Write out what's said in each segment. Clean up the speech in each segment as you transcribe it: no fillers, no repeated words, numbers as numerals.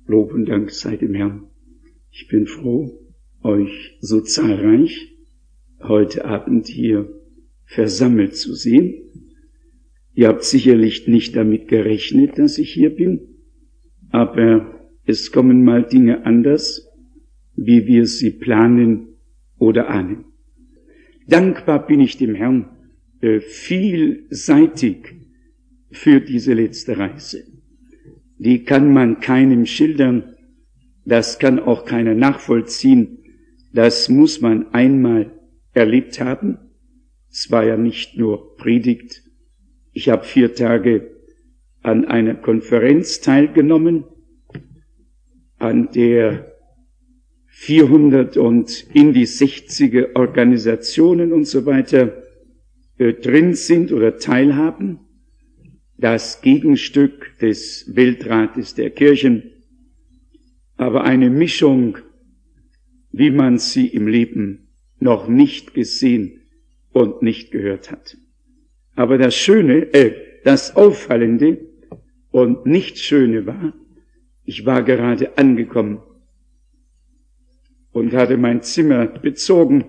Lob und Dank sei dem Herrn. Ich bin froh, euch so zahlreich heute Abend hier versammelt zu sehen. Ihr habt sicherlich nicht damit gerechnet, dass ich hier bin, aber es kommen mal Dinge anders, wie wir sie planen oder ahnen. Dankbar bin ich dem Herrn vielseitig für diese letzte Reise. Die kann man keinem schildern, das kann auch keiner nachvollziehen, das muss man einmal erlebt haben. Es war ja nicht nur Predigt. Ich habe 4 Tage an einer Konferenz teilgenommen, an der 400 und in die 60er Organisationen und so weiter drin sind oder teilhaben. Das Gegenstück des Weltrates der Kirchen, aber eine Mischung, wie man sie im Leben noch nicht gesehen und nicht gehört hat. Aber das Schöne, das Auffallende und nicht Schöne war, ich war gerade angekommen und hatte mein Zimmer bezogen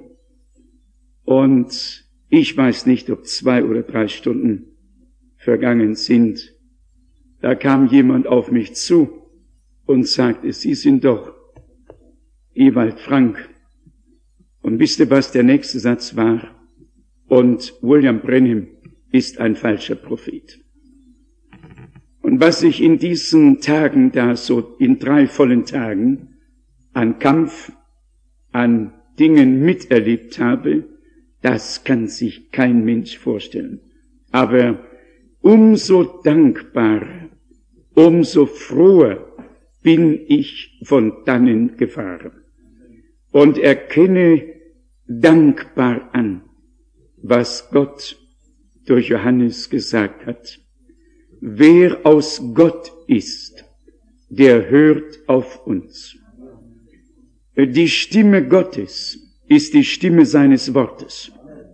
und ich weiß nicht, ob 2 oder 3 Stunden vergangen sind. Da kam jemand auf mich zu und sagte, Sie sind doch Ewald Frank. Und wisst ihr, was der nächste Satz war? Und William Branham ist ein falscher Prophet. Und was ich in diesen Tagen da so in 3 vollen Tagen an Kampf, an Dingen miterlebt habe, das kann sich kein Mensch vorstellen. Aber umso dankbarer, umso froher bin ich von dannen gefahren und erkenne dankbar an, was Gott durch Johannes gesagt hat. Wer aus Gott ist, der hört auf uns. Die Stimme Gottes ist die Stimme seines Wortes.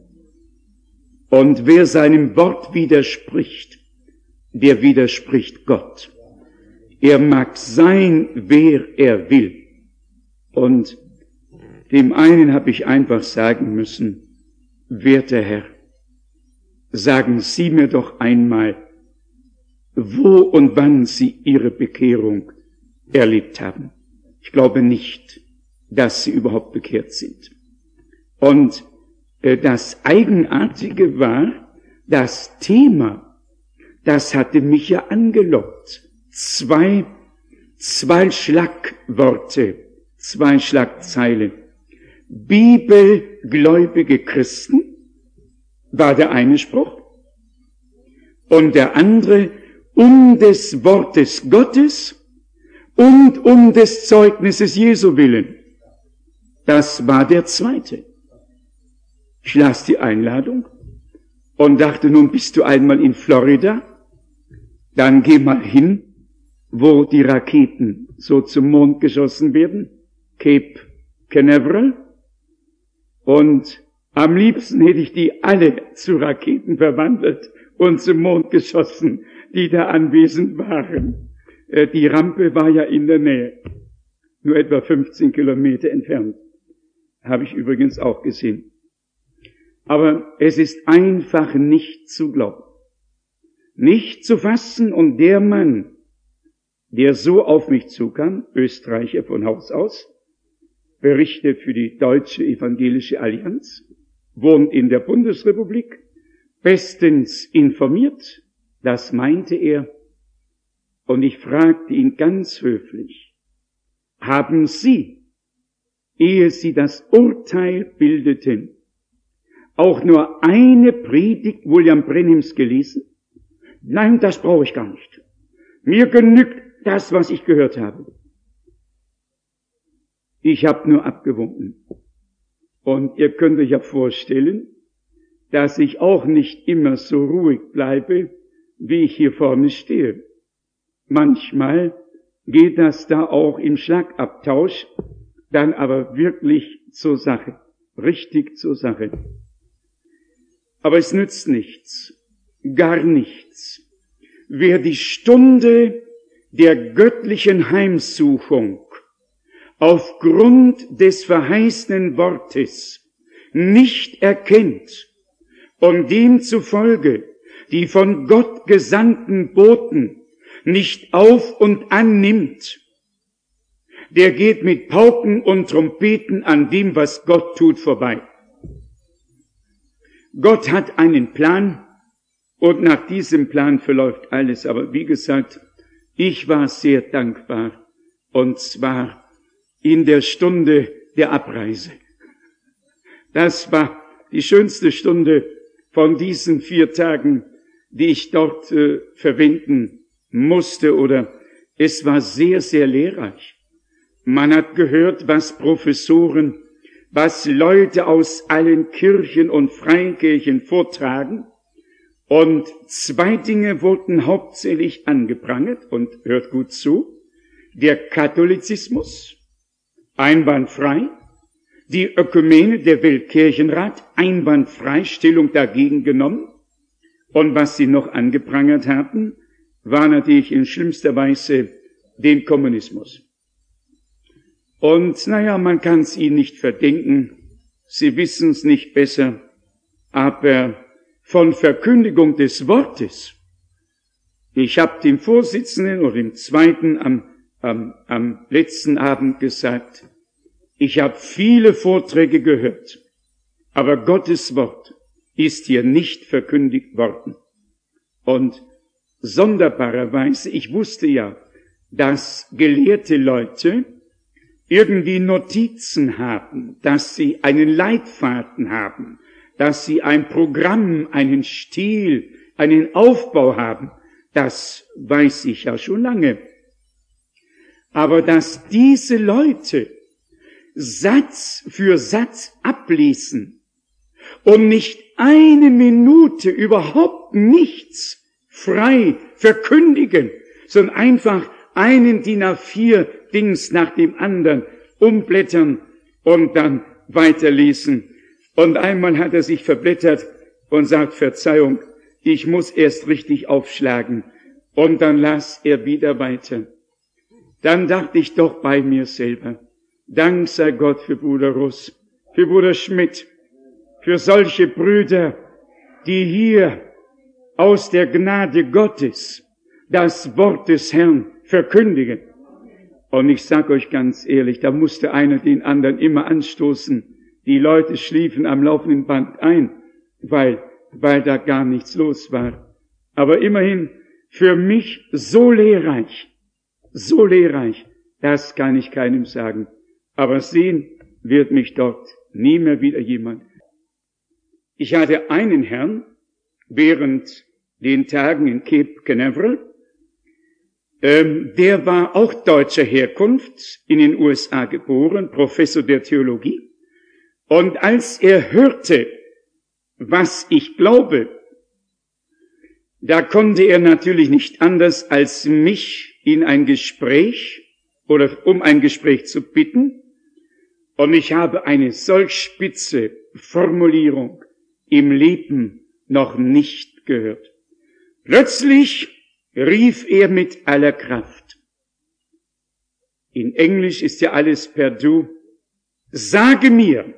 Und wer seinem Wort widerspricht, der widerspricht Gott. Er mag sein, wer er will. Und dem einen habe ich einfach sagen müssen, werter Herr, sagen Sie mir doch einmal, wo und wann Sie Ihre Bekehrung erlebt haben. Ich glaube nicht, dass Sie überhaupt bekehrt sind. Und das Eigenartige war, das Thema, das hatte mich ja angelockt. 2 Schlagworte, 2 Schlagzeilen. Bibelgläubige Christen war der eine Spruch und der andere um des Wortes Gottes und um des Zeugnisses Jesu willen. Das war der zweite. Ich las die Einladung und dachte, nun bist du einmal in Florida, dann geh mal hin, wo die Raketen so zum Mond geschossen werden, Cape Canaveral, und am liebsten hätte ich die alle zu Raketen verwandelt und zum Mond geschossen, die da anwesend waren. Die Rampe war ja in der Nähe, nur etwa 15 Kilometer entfernt, habe ich übrigens auch gesehen. Aber es ist einfach nicht zu glauben, nicht zu fassen. Und der Mann, der so auf mich zukam, Österreicher von Haus aus, berichtet für die Deutsche Evangelische Allianz, wohnt in der Bundesrepublik, bestens informiert, das meinte er. Und ich fragte ihn ganz höflich, haben Sie, ehe Sie das Urteil bildeten, auch nur eine Predigt William Branhams gelesen? Nein, das brauche ich gar nicht. Mir genügt das, was ich gehört habe. Ich habe nur abgewunken. Und ihr könnt euch ja vorstellen, dass ich auch nicht immer so ruhig bleibe, wie ich hier vorne stehe. Manchmal geht das da auch im Schlagabtausch, dann aber wirklich zur Sache, richtig zur Sache. Aber es nützt nichts, gar nichts. Wer die Stunde der göttlichen Heimsuchung aufgrund des verheißenen Wortes nicht erkennt und demzufolge die von Gott gesandten Boten nicht auf und annimmt, der geht mit Pauken und Trompeten an dem, was Gott tut, vorbei. Gott hat einen Plan und nach diesem Plan verläuft alles. Aber wie gesagt, ich war sehr dankbar und zwar in der Stunde der Abreise. Das war die schönste Stunde von diesen 4 Tagen, die ich dort verwenden musste, oder es war sehr, sehr lehrreich. Man hat gehört, was Professoren, was Leute aus allen Kirchen und Freikirchen vortragen. Und 2 Dinge wurden hauptsächlich angeprangert, und hört gut zu: der Katholizismus, einwandfrei; die Ökumene, der Weltkirchenrat, einwandfrei, Stellung dagegen genommen. Und was sie noch angeprangert hatten, war natürlich in schlimmster Weise den Kommunismus. Und man kann es ihnen nicht verdenken, sie wissen es nicht besser, aber von Verkündigung des Wortes, ich habe dem Vorsitzenden oder dem Zweiten am letzten Abend gesagt, ich habe viele Vorträge gehört, aber Gottes Wort ist hier nicht verkündigt worden. Und sonderbarerweise, ich wusste ja, dass gelehrte Leute irgendwie Notizen haben, dass sie einen Leitfaden haben, dass sie ein Programm, einen Stil, einen Aufbau haben, das weiß ich ja schon lange. Aber dass diese Leute Satz für Satz ablesen und nicht eine Minute überhaupt nichts frei verkündigen, sondern einfach einen DIN A4 Dings nach dem anderen umblättern und dann weiterlesen. Und einmal hat er sich verblättert und sagt, Verzeihung, ich muss erst richtig aufschlagen. Und dann las er wieder weiter. Dann dachte ich doch bei mir selber, Dank sei Gott für Bruder Russ, für Bruder Schmidt, für solche Brüder, die hier aus der Gnade Gottes das Wort des Herrn verkündigen. Und ich sag euch ganz ehrlich, da musste einer den anderen immer anstoßen. Die Leute schliefen am laufenden Band ein, weil da gar nichts los war. Aber immerhin für mich so lehrreich, das kann ich keinem sagen. Aber sehen wird mich dort nie mehr wieder jemand. Ich hatte einen Herrn während den Tagen in Cape Canaveral, der war auch deutscher Herkunft, in den USA geboren, Professor der Theologie. Und als er hörte, was ich glaube, da konnte er natürlich nicht anders, als mich in ein Gespräch oder um ein Gespräch zu bitten. Und ich habe eine solch spitze Formulierung im Leben noch nicht gehört. Plötzlich rief er mit aller Kraft. In Englisch ist ja alles per Du. Sage mir,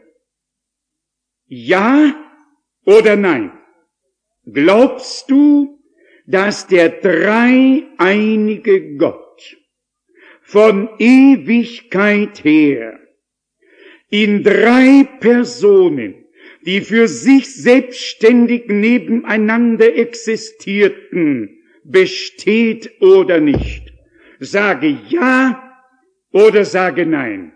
ja oder nein, glaubst du, dass der dreieinige Gott von Ewigkeit her in 3 Personen, die für sich selbstständig nebeneinander existierten, besteht oder nicht? Sage ja oder sage nein.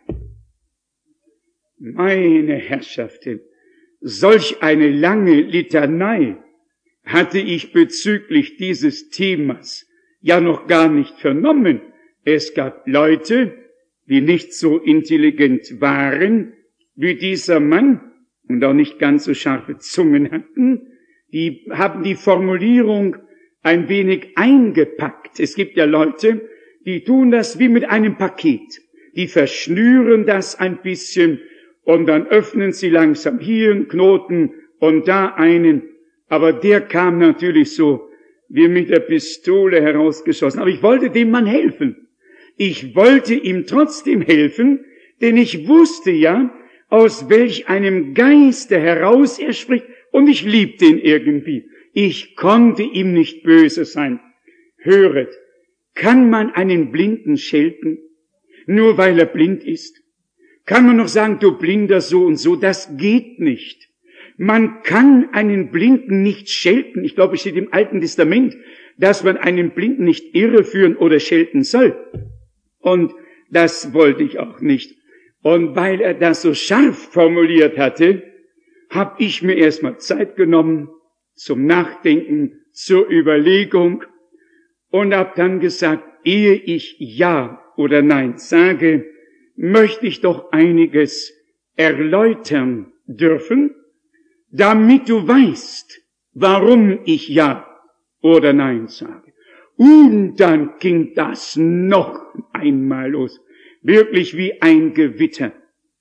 Meine Herrschaften, solch eine lange Litanei hatte ich bezüglich dieses Themas ja noch gar nicht vernommen. Es gab Leute, die nicht so intelligent waren wie dieser Mann und auch nicht ganz so scharfe Zungen hatten. Die haben die Formulierung ein wenig eingepackt. Es gibt ja Leute, die tun das wie mit einem Paket. Die verschnüren das ein bisschen und dann öffnen sie langsam hier einen Knoten und da einen. Aber der kam natürlich so wie mit der Pistole herausgeschossen. Aber ich wollte dem Mann helfen. Ich wollte ihm trotzdem helfen, denn ich wusste ja, aus welch einem Geiste heraus er spricht, und ich liebte ihn irgendwie. Ich konnte ihm nicht böse sein. Höret, kann man einen Blinden schelten, nur weil er blind ist? Kann man noch sagen, du Blinder so und so? Das geht nicht. Man kann einen Blinden nicht schelten. Ich glaube, es steht im Alten Testament, dass man einen Blinden nicht irreführen oder schelten soll. Und das wollte ich auch nicht. Und weil er das so scharf formuliert hatte, habe ich mir erstmal Zeit genommen zum Nachdenken, zur Überlegung und habe dann gesagt, ehe ich Ja oder Nein sage, möchte ich doch einiges erläutern dürfen, damit du weißt, warum ich Ja oder Nein sage. Und dann ging das noch einmal los, wirklich wie ein Gewitter.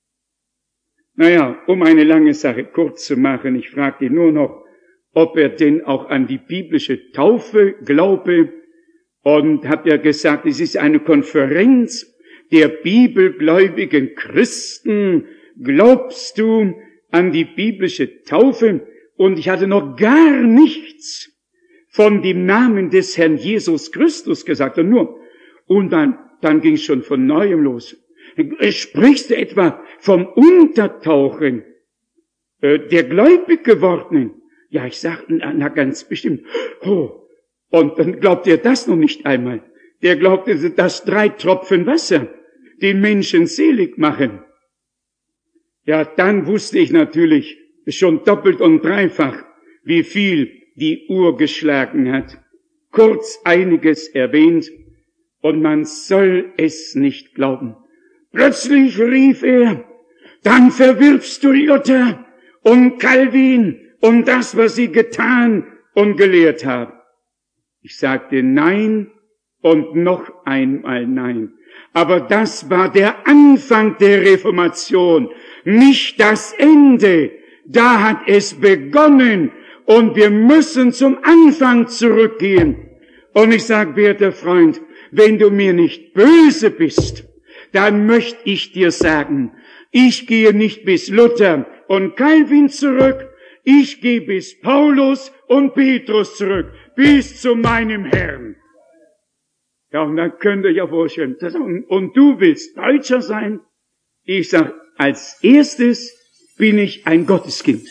Naja, um eine lange Sache kurz zu machen, ich fragte ihn nur noch, ob er denn auch an die biblische Taufe glaube, und hat er gesagt, es ist eine Konferenz der bibelgläubigen Christen. Glaubst du an die biblische Taufe? Und ich hatte noch gar nichts von dem Namen des Herrn Jesus Christus gesagt. Und dann ging es schon von Neuem los. Sprichst du etwa vom Untertauchen der gläubig gewordenen? Ja, ich sagte, na ganz bestimmt. Oh, und dann glaubt er das noch nicht einmal. Der glaubte, dass 3 Tropfen Wasser den Menschen selig machen. Ja, dann wusste ich natürlich schon doppelt und dreifach, wie viel die Uhr geschlagen hat. Kurz einiges erwähnt, und man soll es nicht glauben. Plötzlich rief er, dann verwirfst du Luther und Calvin und das, was sie getan und gelehrt haben. Ich sagte Nein und noch einmal Nein. Aber das war der Anfang der Reformation, nicht das Ende. Da hat es begonnen und wir müssen zum Anfang zurückgehen. Und ich sage, werter Freund, wenn du mir nicht böse bist, dann möchte ich dir sagen, ich gehe nicht bis Luther und Calvin zurück, ich gehe bis Paulus und Petrus zurück, bis zu meinem Herrn. Ja, und dann könnt ihr ja vorstellen, und du willst Deutscher sein? Ich sag, als erstes bin ich ein Gotteskind.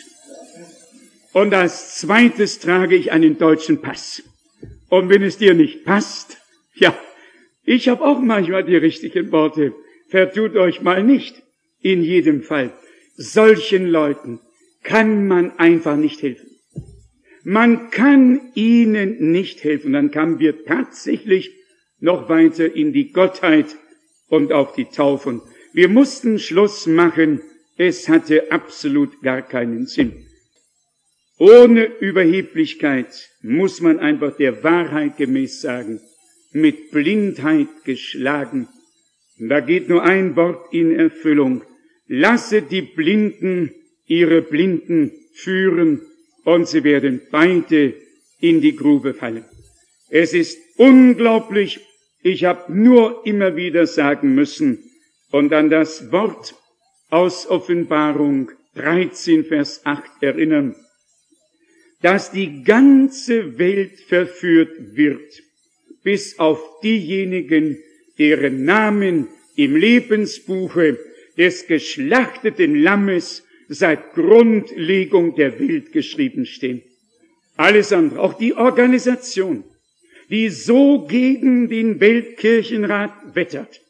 Und als zweites trage ich einen deutschen Pass. Und wenn es dir nicht passt, ja, ich habe auch manchmal die richtigen Worte. Vertut euch mal nicht. In jedem Fall. Solchen Leuten kann man einfach nicht helfen. Man kann ihnen nicht helfen. Dann kamen wir tatsächlich noch weiter in die Gottheit und auf die Taufe. Wir mussten Schluss machen. Es hatte absolut gar keinen Sinn. Ohne Überheblichkeit muss man einfach der Wahrheit gemäß sagen, mit Blindheit geschlagen. Da geht nur ein Wort in Erfüllung. Lasse die Blinden ihre Blinden führen und sie werden beide in die Grube fallen. Es ist unglaublich, ich habe nur immer wieder sagen müssen und an das Wort aus Offenbarung 13, Vers 8 erinnern, dass die ganze Welt verführt wird, bis auf diejenigen, deren Namen im Lebensbuche des geschlachteten Lammes seit Grundlegung der Welt geschrieben stehen. Alles andere, auch die Organisation, die so gegen den Weltkirchenrat wettert.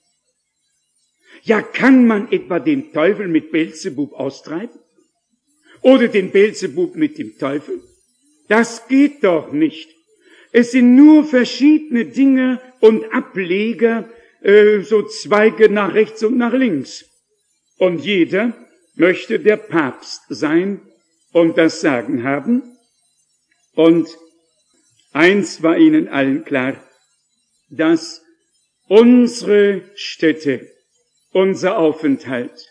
Ja, kann man etwa den Teufel mit Beelzebub austreiben? Oder den Beelzebub mit dem Teufel? Das geht doch nicht. Es sind nur verschiedene Dinge und Ableger, so Zweige nach rechts und nach links. Und jeder möchte der Papst sein und das Sagen haben. Und eins war ihnen allen klar, dass unsere Stätte, unser Aufenthalt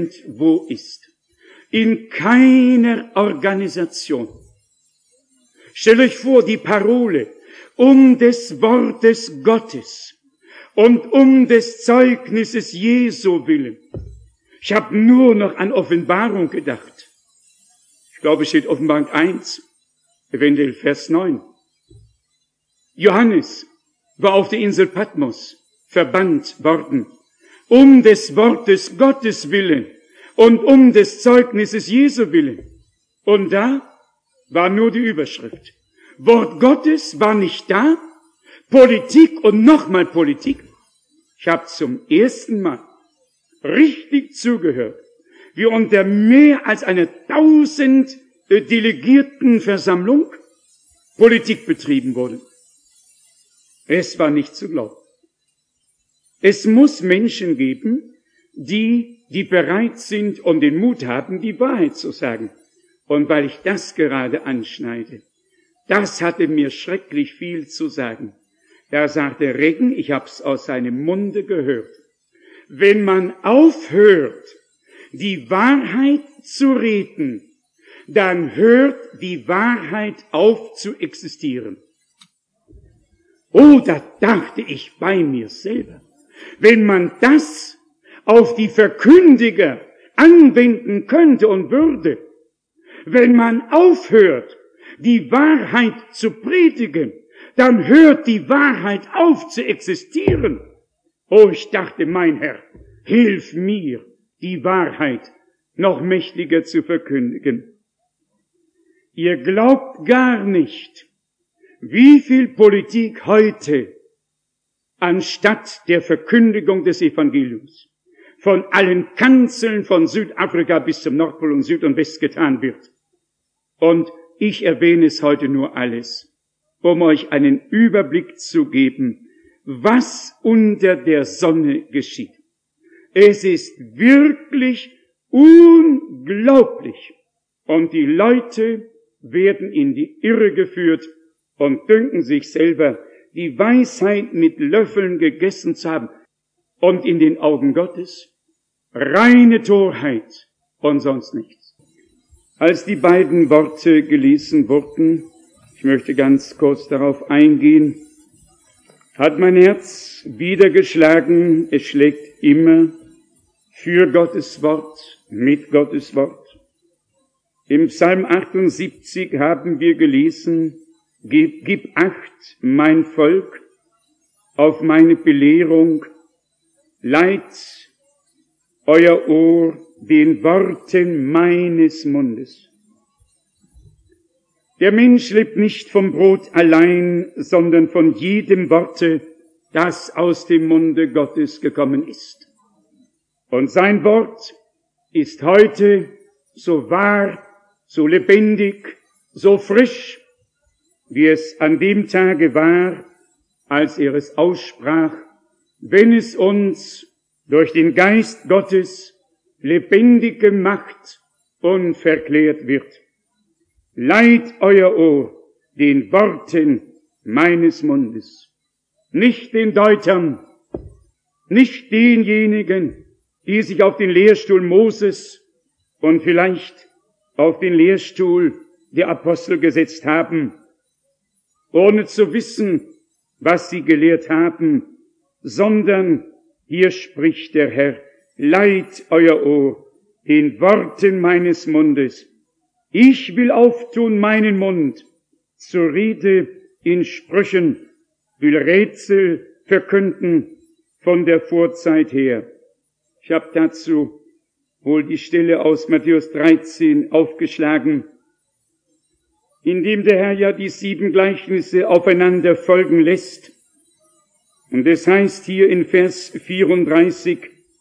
nirgendwo ist. In keiner Organisation. Stellt euch vor, die Parole, um des Wortes Gottes und um des Zeugnisses Jesu willen. Ich habe nur noch an Offenbarung gedacht. Ich glaube, es steht Offenbarung 1, eventuell Vers 9. Johannes war auf der Insel Patmos verbannt worden, um des Wortes Gottes willen und um des Zeugnisses Jesu willen. Und da war nur die Überschrift. Wort Gottes war nicht da, Politik und nochmal Politik. Ich habe zum ersten Mal richtig zugehört, wie unter mehr als einer 1000 Delegiertenversammlung Politik betrieben wurde. Es war nicht zu glauben. Es muss Menschen geben, die bereit sind und den Mut haben, die Wahrheit zu sagen. Und weil ich das gerade anschneide, das hatte mir schrecklich viel zu sagen. Da sagte Regen, ich hab's aus seinem Munde gehört. Wenn man aufhört, die Wahrheit zu reden, dann hört die Wahrheit auf zu existieren. Oh, da dachte ich bei mir selber. Wenn man das auf die Verkündiger anwenden könnte und würde, wenn man aufhört, die Wahrheit zu predigen, dann hört die Wahrheit auf zu existieren. Oh, ich dachte, mein Herr, hilf mir, die Wahrheit noch mächtiger zu verkündigen. Ihr glaubt gar nicht, wie viel Politik heute anstatt der Verkündigung des Evangeliums von allen Kanzeln von Südafrika bis zum Nordpol und Süd und West getan wird. Und ich erwähne es heute nur alles, um euch einen Überblick zu geben, was unter der Sonne geschieht. Es ist wirklich unglaublich. Und die Leute werden in die Irre geführt und dünken sich selber, die Weisheit mit Löffeln gegessen zu haben. Und in den Augen Gottes reine Torheit und sonst nichts. Als die beiden Worte gelesen wurden, ich möchte ganz kurz darauf eingehen, hat mein Herz wieder geschlagen, es schlägt immer für Gottes Wort, mit Gottes Wort. Im Psalm 78 haben wir gelesen, Gib Acht, mein Volk, auf meine Belehrung, leiht euer Ohr den Worten meines Mundes. Der Mensch lebt nicht vom Brot allein, sondern von jedem Worte, das aus dem Munde Gottes gekommen ist. Und sein Wort ist heute so wahr, so lebendig, so frisch, wie es an dem Tage war, als er es aussprach, wenn es uns durch den Geist Gottes lebendig gemacht und verklärt wird. Leiht euer Ohr den Worten meines Mundes, nicht den Deutern, nicht denjenigen, die sich auf den Lehrstuhl Moses und vielleicht auf den Lehrstuhl der Apostel gesetzt haben, ohne zu wissen, was sie gelehrt haben, sondern hier spricht der Herr, leiht euer Ohr den Worten meines Mundes. Ich will auftun meinen Mund zur Rede in Sprüchen, will Rätsel verkünden von der Vorzeit her. Ich habe dazu wohl die Stelle aus Matthäus 13 aufgeschlagen, in dem der Herr ja die 7 Gleichnisse aufeinander folgen lässt. Und es heißt hier in Vers 34,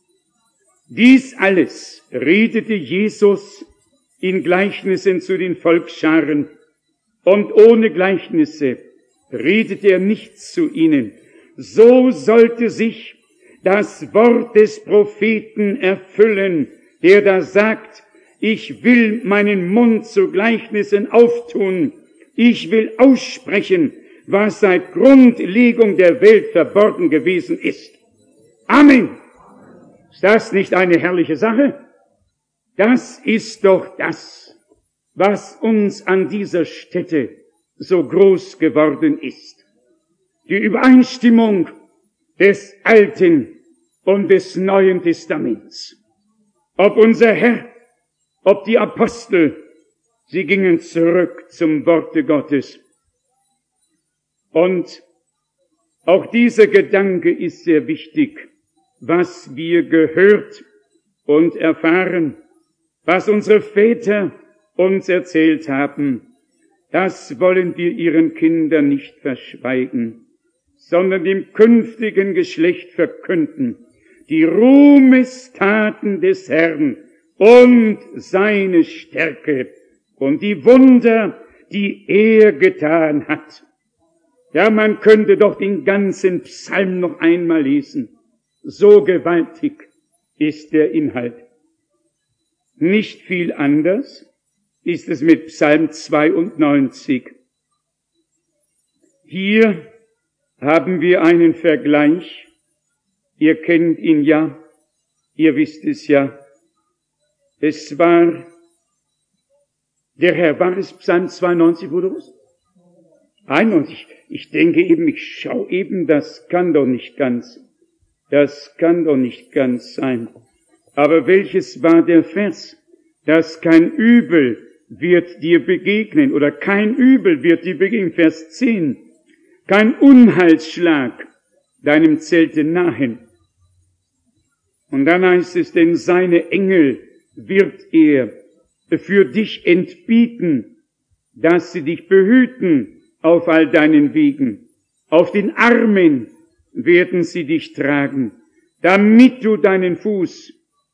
dies alles redete Jesus in Gleichnissen zu den Volksscharen, und ohne Gleichnisse redete er nichts zu ihnen. So sollte sich das Wort des Propheten erfüllen, der da sagt, ich will meinen Mund zu Gleichnissen auftun, ich will aussprechen, was seit Grundlegung der Welt verborgen gewesen ist. Amen. Ist das nicht eine herrliche Sache? Das ist doch das, was uns an dieser Stätte so groß geworden ist. Die Übereinstimmung des Alten und des Neuen Testaments. Ob unser Herr, ob die Apostel, sie gingen zurück zum Worte Gottes. Und auch dieser Gedanke ist sehr wichtig, was wir gehört und erfahren, was unsere Väter uns erzählt haben, das wollen wir ihren Kindern nicht verschweigen, sondern dem künftigen Geschlecht verkünden, die Ruhmestaten des Herrn und seine Stärke und die Wunder, die er getan hat. Ja, man könnte doch den ganzen Psalm noch einmal lesen. So gewaltig ist der Inhalt. Nicht viel anders ist es mit Psalm 92. Hier haben wir einen Vergleich. Ihr kennt ihn ja, ihr wisst es ja. Es war der Herr, war es Psalm 92, Bruder? 91. Ich denke eben, ich schaue eben, das kann doch nicht ganz sein. Aber welches war der Vers? Dass kein Übel wird dir begegnen, oder kein Übel wird dir begegnen, Vers 10. Kein Unheilsschlag deinem Zelte nahen. Und dann heißt es, denn seine Engel wird er für dich entbieten, dass sie dich behüten auf all deinen Wegen. Auf den Armen werden sie dich tragen, damit dein Fuß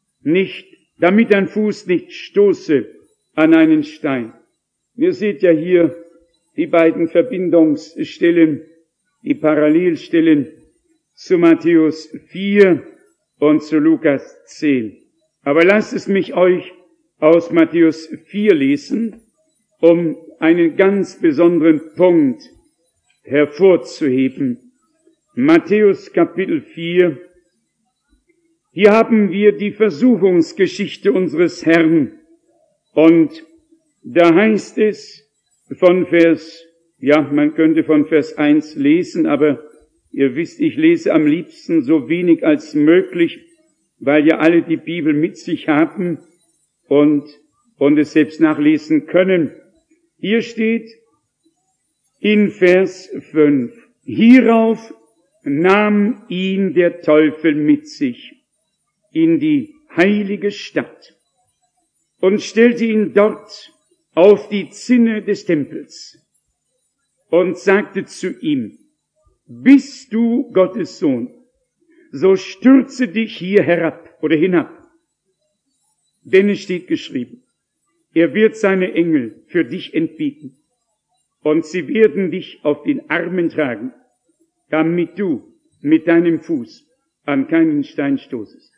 nicht stoße an einen Stein. Ihr seht ja hier die beiden Verbindungsstellen, die Parallelstellen zu Matthäus 4 und zu Lukas 10. Aber lasst es mich euch aus Matthäus 4 lesen, um einen ganz besonderen Punkt hervorzuheben. Matthäus Kapitel 4. Hier haben wir die Versuchungsgeschichte unseres Herrn. Und da heißt es von man könnte von Vers 1 lesen, aber ihr wisst, ich lese am liebsten so wenig als möglich, weil ja alle die Bibel mit sich haben und es selbst nachlesen können. Hier steht in Vers 5, hierauf nahm ihn der Teufel mit sich in die heilige Stadt und stellte ihn dort auf die Zinne des Tempels und sagte zu ihm, bist du Gottes Sohn, so stürze dich hier herab oder hinab. Denn es steht geschrieben, er wird seine Engel für dich entbieten und sie werden dich auf den Armen tragen, damit du mit deinem Fuß an keinen Stein stoßest.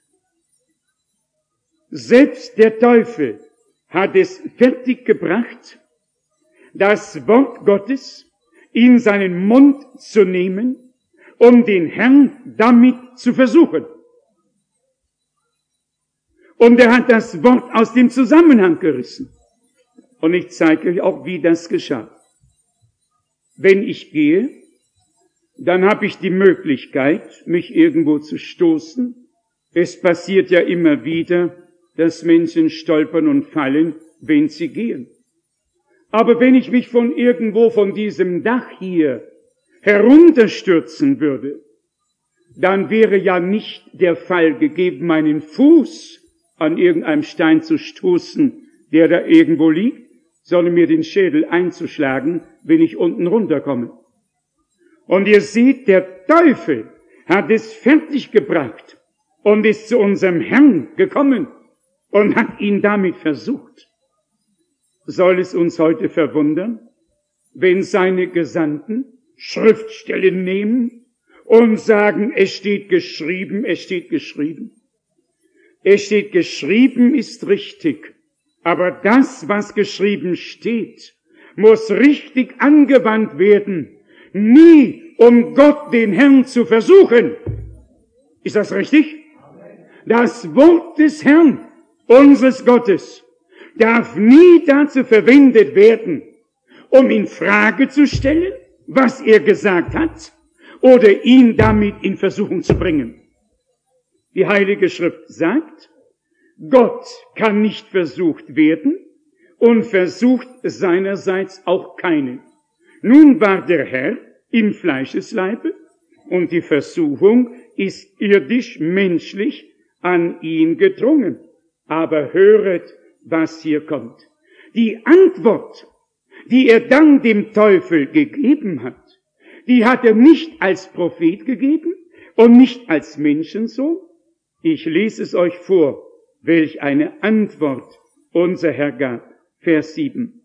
Selbst der Teufel hat es fertiggebracht, das Wort Gottes in seinen Mund zu nehmen, um den Herrn damit zu versuchen. Und er hat das Wort aus dem Zusammenhang gerissen. Und ich zeige euch auch, wie das geschah. Wenn ich gehe, dann habe ich die Möglichkeit, mich irgendwo zu stoßen. Es passiert ja immer wieder, dass Menschen stolpern und fallen, wenn sie gehen. Aber wenn ich mich von irgendwo von diesem Dach hier herunterstürzen würde, dann wäre ja nicht der Fall gegeben, meinen Fuß an irgendeinem Stein zu stoßen, der da irgendwo liegt, sondern mir den Schädel einzuschlagen, wenn ich unten runterkomme. Und ihr seht, der Teufel hat es fertiggebracht und ist zu unserem Herrn gekommen und hat ihn damit versucht. Soll es uns heute verwundern, wenn seine Gesandten Schriftstellen nehmen und sagen, es steht geschrieben, es steht geschrieben. Es steht geschrieben ist richtig, aber das, was geschrieben steht, muss richtig angewandt werden, nie um Gott, den Herrn, zu versuchen. Ist das richtig? Das Wort des Herrn, unseres Gottes, darf nie dazu verwendet werden, um in Frage zu stellen, was er gesagt hat, oder ihn damit in Versuchung zu bringen. Die Heilige Schrift sagt, Gott kann nicht versucht werden und versucht seinerseits auch keinen. Nun war der Herr im Fleischesleibe und die Versuchung ist irdisch, menschlich an ihn gedrungen. Aber höret, was hier kommt. Die Antwort, die er dann dem Teufel gegeben hat, die hat er nicht als Prophet gegeben und nicht als Menschensohn. Ich lese es euch vor, welch eine Antwort unser Herr gab. Vers 7.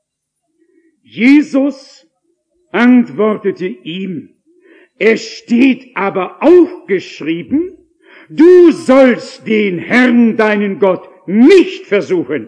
Jesus antwortete ihm, es steht aber auch geschrieben, du sollst den Herrn, deinen Gott, nicht versuchen.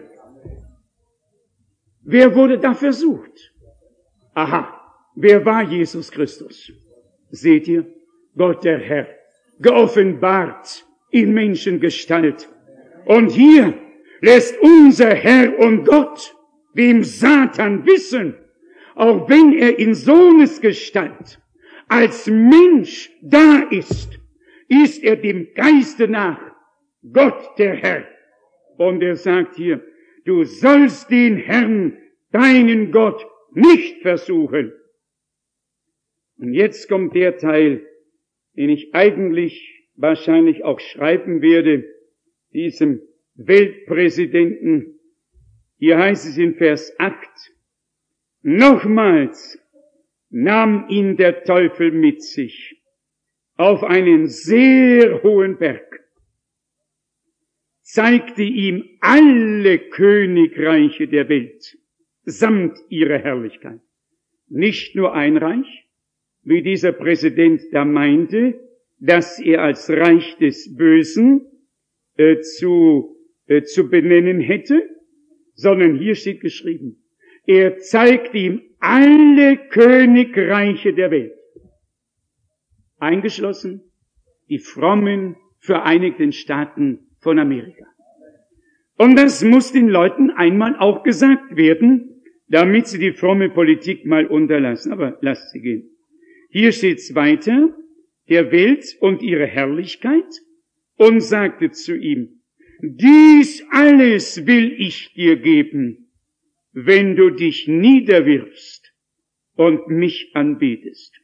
Wer wurde da versucht? Aha, wer war Jesus Christus? Seht ihr, Gott der Herr, geoffenbart in Menschengestalt. Und hier lässt unser Herr und Gott dem Satan wissen, auch wenn er in Sohnesgestalt als Mensch da ist, ist er dem Geiste nach Gott der Herr. Und er sagt hier, du sollst den Herrn, deinen Gott, nicht versuchen. Und jetzt kommt der Teil, den ich eigentlich wahrscheinlich auch schreiben werde, diesem Weltpräsidenten. Hier heißt es in Vers 8, nochmals nahm ihn der Teufel mit sich auf einen sehr hohen Berg, zeigte ihm alle Königreiche der Welt samt ihrer Herrlichkeit. Nicht nur ein Reich, wie dieser Präsident da meinte, dass er als Reich des Bösen zu benennen hätte, sondern hier steht geschrieben, er zeigt ihm alle Königreiche der Welt, eingeschlossen die frommen Vereinigten Staaten von Amerika. Und das muss den Leuten einmal auch gesagt werden, damit sie die fromme Politik mal unterlassen. Aber lasst sie gehen. Hier steht's weiter, der Welt und ihre Herrlichkeit, und sagte zu ihm, dies alles will ich dir geben, wenn du dich niederwirfst und mich anbetest.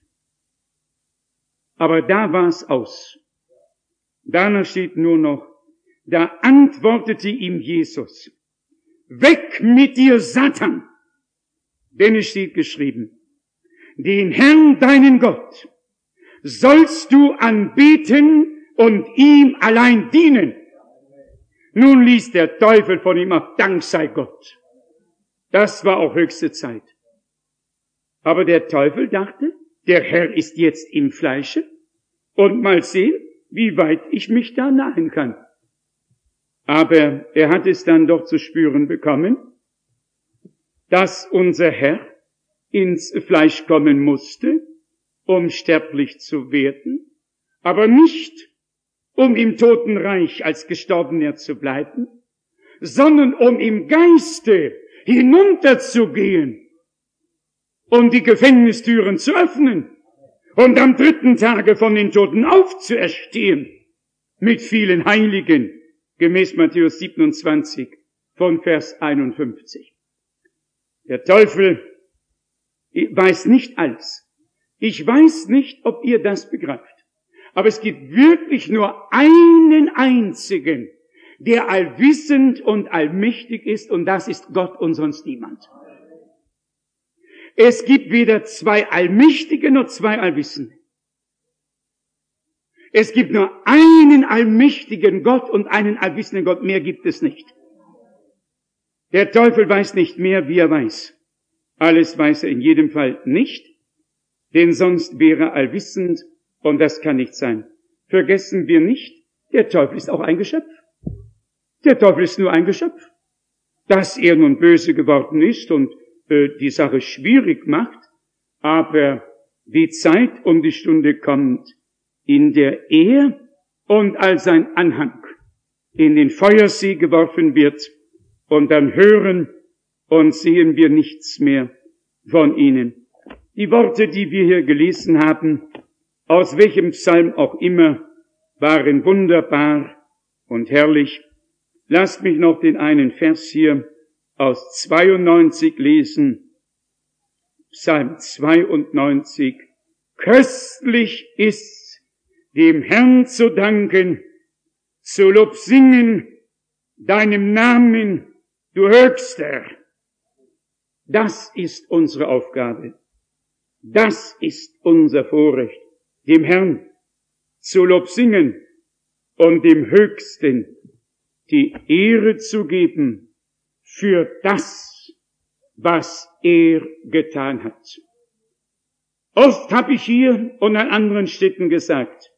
Aber da war's aus. Danach steht nur noch, da antwortete ihm Jesus, weg mit dir, Satan! Denn es steht geschrieben, den Herrn, deinen Gott, sollst du anbeten und ihm allein dienen. Nun ließ der Teufel von ihm ab, Dank sei Gott. Das war auch höchste Zeit. Aber der Teufel dachte, der Herr ist jetzt im Fleische und mal sehen, wie weit ich mich da nahen kann. Aber er hat es dann doch zu spüren bekommen, dass unser Herr ins Fleisch kommen musste, um sterblich zu werden, aber nicht, um im Totenreich als Gestorbener zu bleiben, sondern um im Geiste hinunterzugehen, um die Gefängnistüren zu öffnen und am 3. Tage von den Toten aufzuerstehen mit vielen Heiligen, gemäß Matthäus 27 von Vers 51. Der Teufel weiß nicht alles. Ich weiß nicht, ob ihr das begreift. Aber es gibt wirklich nur einen einzigen, der allwissend und allmächtig ist, und das ist Gott und sonst niemand. Es gibt weder zwei Allmächtige noch zwei Allwissende. Es gibt nur einen allmächtigen Gott und einen allwissenden Gott, mehr gibt es nicht. Der Teufel weiß nicht mehr, wie er weiß. Alles weiß er in jedem Fall nicht, denn sonst wäre er allwissend, und das kann nicht sein. Vergessen wir nicht, der Teufel ist auch ein Geschöpf. Der Teufel ist nur ein Geschöpf. Dass er nun böse geworden ist und die Sache schwierig macht, aber die Zeit und die Stunde kommt, in der er und all sein Anhang in den Feuersee geworfen wird, und dann hören und sehen wir nichts mehr, von ihnen. Die Worte, die wir hier gelesen haben, aus welchem Psalm auch immer, waren wunderbar und herrlich. Lasst mich noch den einen Vers hier aus 92 lesen. Psalm 92. Köstlich ist, dem Herrn zu danken, zu Lob singen, deinem Namen, du Höchster. Das ist unsere Aufgabe. Das ist unser Vorrecht, dem Herrn zu Lob singen und dem Höchsten die Ehre zu geben für das, was er getan hat. Oft habe ich hier und an anderen Städten gesagt,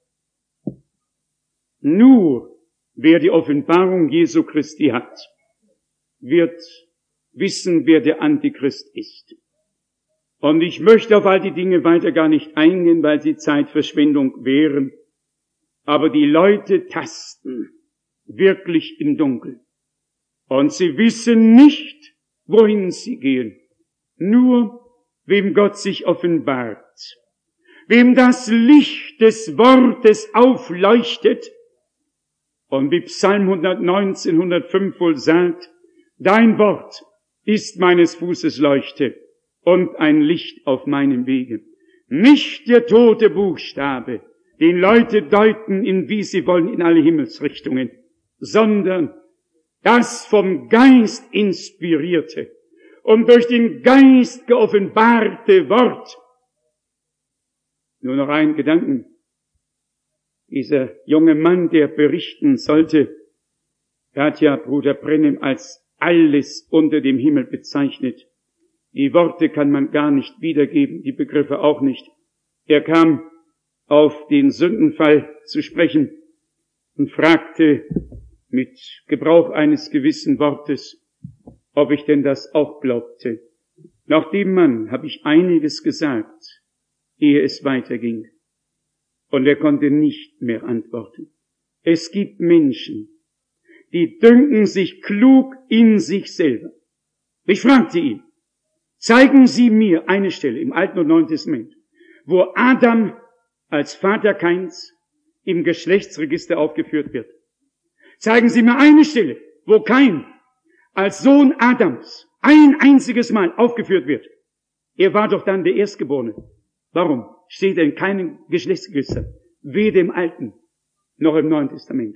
nur wer die Offenbarung Jesu Christi hat, wird wissen, wer der Antichrist ist. Und ich möchte auf all die Dinge weiter gar nicht eingehen, weil sie Zeitverschwendung wären. Aber die Leute tasten wirklich im Dunkeln. Und sie wissen nicht, wohin sie gehen. Nur wem Gott sich offenbart, wem das Licht des Wortes aufleuchtet, und wie Psalm 119, 105 wohl sagt, dein Wort ist meines Fußes Leuchte und ein Licht auf meinem Wege. Nicht der tote Buchstabe, den Leute deuten, in wie sie wollen, in alle Himmelsrichtungen, sondern das vom Geist inspirierte und durch den Geist geoffenbarte Wort. Nur noch ein Gedanken. Dieser junge Mann, der berichten sollte, er hat ja Bruder Brenhem als alles unter dem Himmel bezeichnet. Die Worte kann man gar nicht wiedergeben, die Begriffe auch nicht. Er kam auf den Sündenfall zu sprechen und fragte mit Gebrauch eines gewissen Wortes, ob ich denn das auch glaubte. Nach dem Mann habe ich einiges gesagt, ehe es weiterging. Und er konnte nicht mehr antworten. Es gibt Menschen, die dünken sich klug in sich selber. Ich fragte ihn, zeigen Sie mir eine Stelle im Alten und Neuen Testament, wo Adam als Vater Kains im Geschlechtsregister aufgeführt wird. Zeigen Sie mir eine Stelle, wo Kain als Sohn Adams ein einziges Mal aufgeführt wird. Er war doch dann der Erstgeborene. Warum steht er in keinem Geschlechtsregister, weder im Alten noch im Neuen Testament?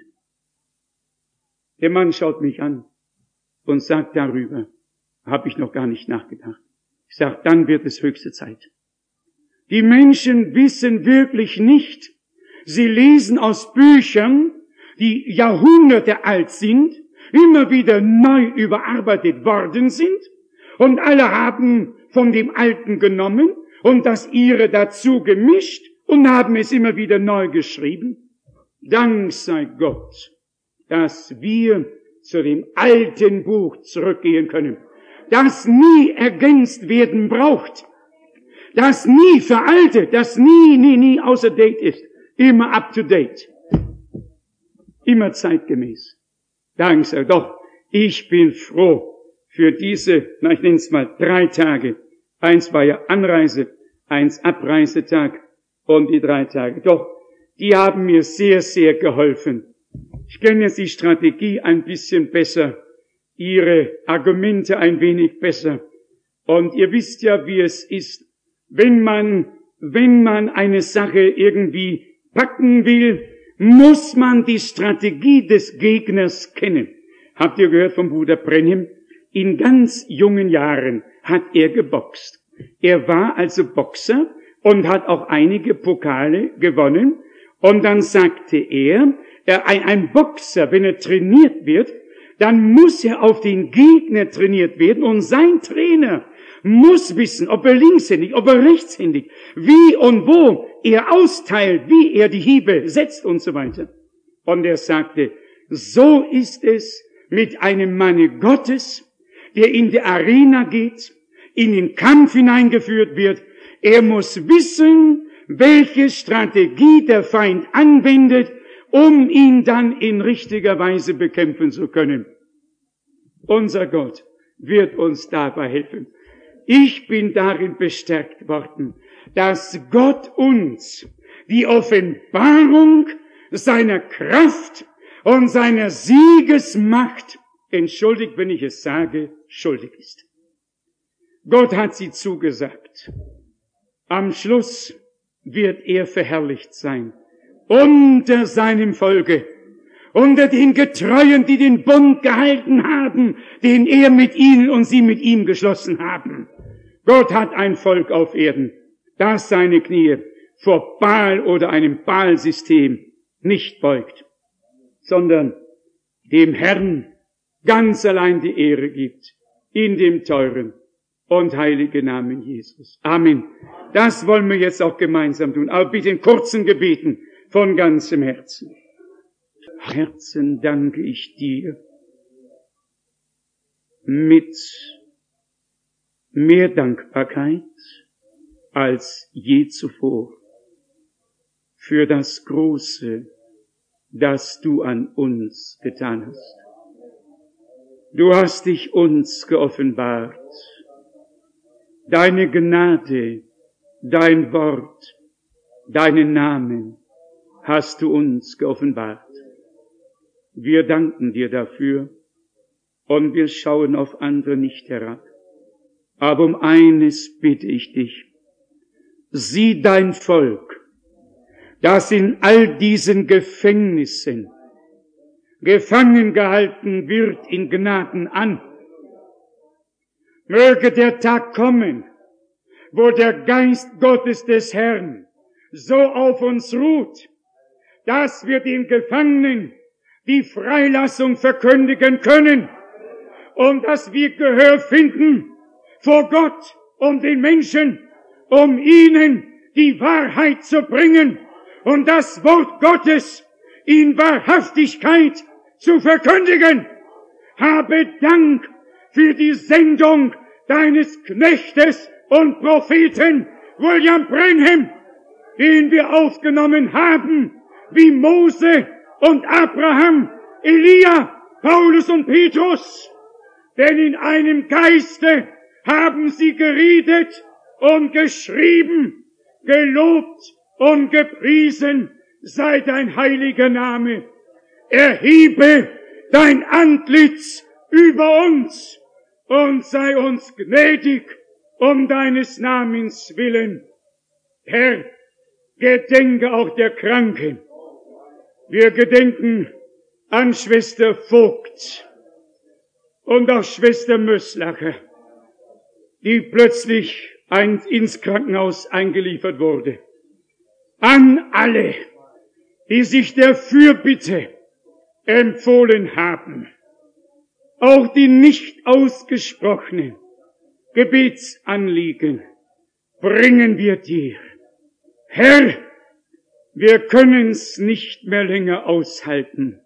Der Mann schaut mich an und sagt, darüber habe ich noch gar nicht nachgedacht. Ich sage, dann wird es höchste Zeit. Die Menschen wissen wirklich nicht, sie lesen aus Büchern, die Jahrhunderte alt sind, immer wieder neu überarbeitet worden sind, und alle haben von dem Alten genommen und das ihre dazu gemischt und haben es immer wieder neu geschrieben. Dank sei Gott, dass wir zu dem alten Buch zurückgehen können, das nie ergänzt werden braucht, das nie veraltet, das nie außer date ist, immer up to date, immer zeitgemäß. Dank sei doch, ich bin froh für diese, ich nenne es mal 3 Tage. Eins war ja Anreise, eins Abreisetag und die 3 Tage. Doch, die haben mir sehr, sehr geholfen. Ich kenne jetzt die Strategie ein bisschen besser, ihre Argumente ein wenig besser. Und ihr wisst ja, wie es ist, wenn man eine Sache irgendwie packen will, muss man die Strategie des Gegners kennen. Habt ihr gehört vom Bruder Brenhem? In ganz jungen Jahren hat er geboxt. Er war also Boxer und hat auch einige Pokale gewonnen. Und dann sagte er, ein Boxer, wenn er trainiert wird, dann muss er auf den Gegner trainiert werden und sein Trainer muss wissen, ob er linkshändig, ob er rechtshändig, wie und wo er austeilt, wie er die Hiebe setzt und so weiter. Und er sagte, so ist es mit einem Manne Gottes, der in die Arena geht, in den Kampf hineingeführt wird. Er muss wissen, welche Strategie der Feind anwendet, um ihn dann in richtiger Weise bekämpfen zu können. Unser Gott wird uns dabei helfen. Ich bin darin bestärkt worden, dass Gott uns die Offenbarung seiner Kraft und seiner Siegesmacht, entschuldigt, wenn ich es sage, schuldig ist. Gott hat sie zugesagt. Am Schluss wird er verherrlicht sein, unter seinem Volke, unter den Getreuen, die den Bund gehalten haben, den er mit ihnen und sie mit ihm geschlossen haben. Gott hat ein Volk auf Erden, das seine Knie vor Baal oder einem Baal-System nicht beugt, sondern dem Herrn ganz allein die Ehre gibt, in dem teuren und heiligen Namen Jesus. Amen. Das wollen wir jetzt auch gemeinsam tun, aber bitte in kurzen Gebeten von ganzem Herzen. Herzen danke ich dir mit mehr Dankbarkeit als je zuvor für das Große, das du an uns getan hast. Du hast dich uns geoffenbart. Deine Gnade, dein Wort, deinen Namen hast du uns geoffenbart. Wir danken dir dafür und wir schauen auf andere nicht herab. Aber um eines bitte ich dich. Sieh dein Volk, das in all diesen Gefängnissen gefangen gehalten wird in Gnaden an. Möge der Tag kommen, wo der Geist Gottes des Herrn so auf uns ruht, dass wir den Gefangenen die Freilassung verkündigen können und dass wir Gehör finden vor Gott und den Menschen, um ihnen die Wahrheit zu bringen und das Wort Gottes in Wahrhaftigkeit zu verkündigen. Habe Dank für die Sendung deines Knechtes und Propheten William Branham, den wir aufgenommen haben, wie Mose und Abraham, Elia, Paulus und Petrus. Denn in einem Geiste haben sie geredet und geschrieben, gelobt und gepriesen sei dein heiliger Name. Erhebe dein Antlitz über uns und sei uns gnädig um deines Namens willen. Herr, gedenke auch der Kranken. Wir gedenken an Schwester Vogt und auch Schwester Möslacher, die plötzlich ins Krankenhaus eingeliefert wurde. An alle, die sich der Fürbitte empfohlen haben, auch die nicht ausgesprochenen Gebetsanliegen bringen wir dir. Herr, wir können's nicht mehr länger aushalten.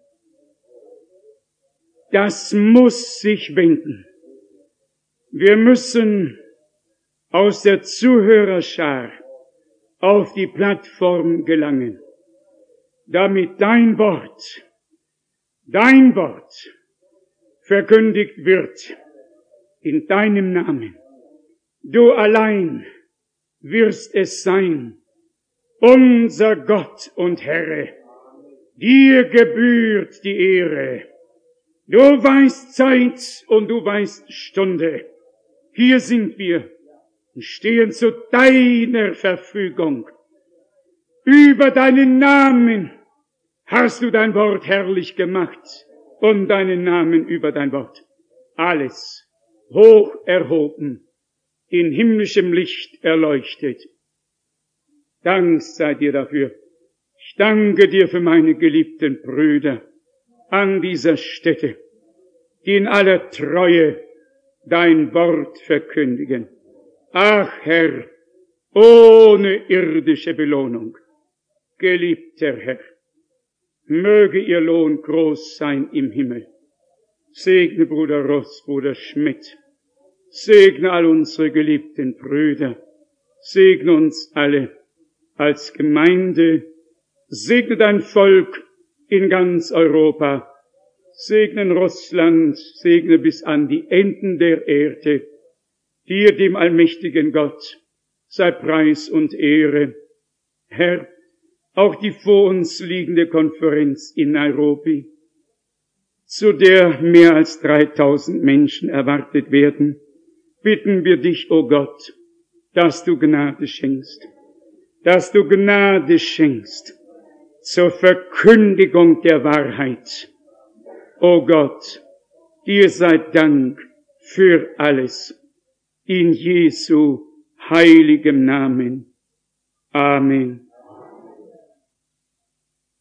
Das muss sich wenden. Wir müssen aus der Zuhörerschar auf die Plattform gelangen, damit dein Wort verkündigt wird in deinem Namen. Du allein wirst es sein, unser Gott und Herr. Dir gebührt die Ehre. Du weißt Zeit und du weißt Stunde. Hier sind wir und stehen zu deiner Verfügung. Über deinen Namen hast du dein Wort herrlich gemacht und deinen Namen über dein Wort. Alles hoch erhoben, in himmlischem Licht erleuchtet. Dank sei dir dafür. Ich danke dir für meine geliebten Brüder an dieser Stätte, die in aller Treue dein Wort verkündigen. Ach Herr, ohne irdische Belohnung, geliebter Herr, möge ihr Lohn groß sein im Himmel. Segne Bruder Ross, Bruder Schmidt, segne all unsere geliebten Brüder, segne uns alle als Gemeinde, segne dein Volk in ganz Europa, segne Russland, segne bis an die Enden der Erde Dir, dem allmächtigen Gott, sei Preis und Ehre. Herr, auch die vor uns liegende Konferenz in Nairobi, zu der mehr als 3000 Menschen erwartet werden, bitten wir dich, o Gott, dass du Gnade schenkst, zur Verkündigung der Wahrheit. O Gott, dir sei Dank für alles. In Jesu heiligem Namen. Amen.